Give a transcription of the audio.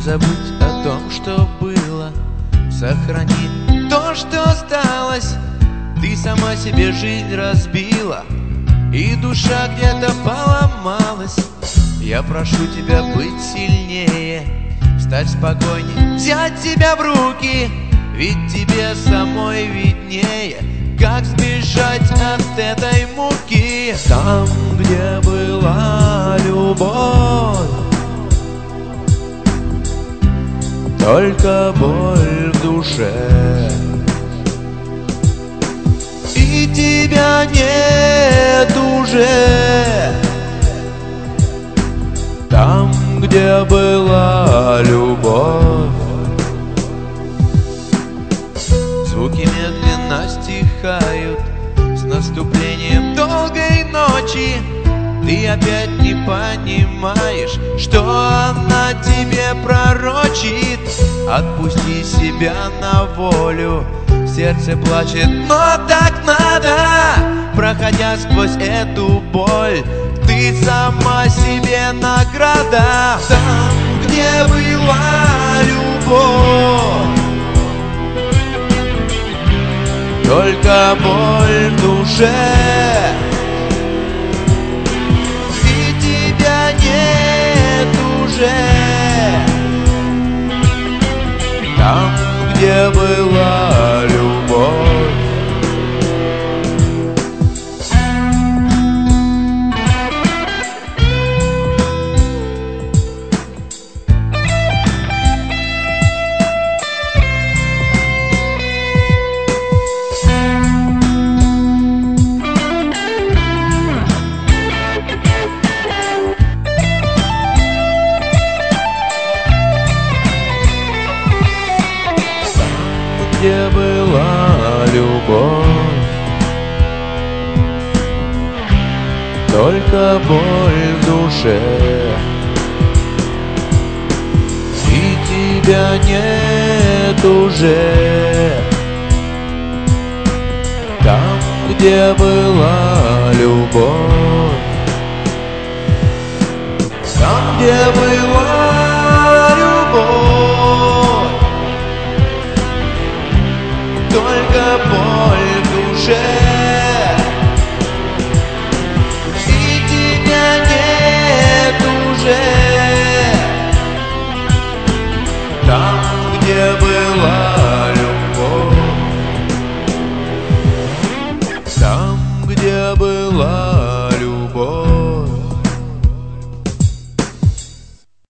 забудь о том, что было, сохрани то, что осталось. Ты сама себе жизнь разбила, и душа где-то поломалась. Я прошу тебя быть сильнее, стать спокойнее, взять себя в руки, ведь тебе самой виднее, как сбежать от этой муки. Там, где была любовь, только боль в душе, и тебя нет уже. Там, где была любовь. Звуки медленно стихают с наступлением долгой ночи. Ты опять не понимаешь, что она тебе пророчит. Отпусти себя на волю, сердце плачет, но так надо. Проходя сквозь эту боль, ты сама себе награда. Там, где была любовь, только боль в душе, и тебя нет уже. Там, где была любовь. Где была любовь, только боль в душе, и тебя нет уже. Там, где была любовь, там, где была любовь, только боль в душе, и тебя нет уже. Там, где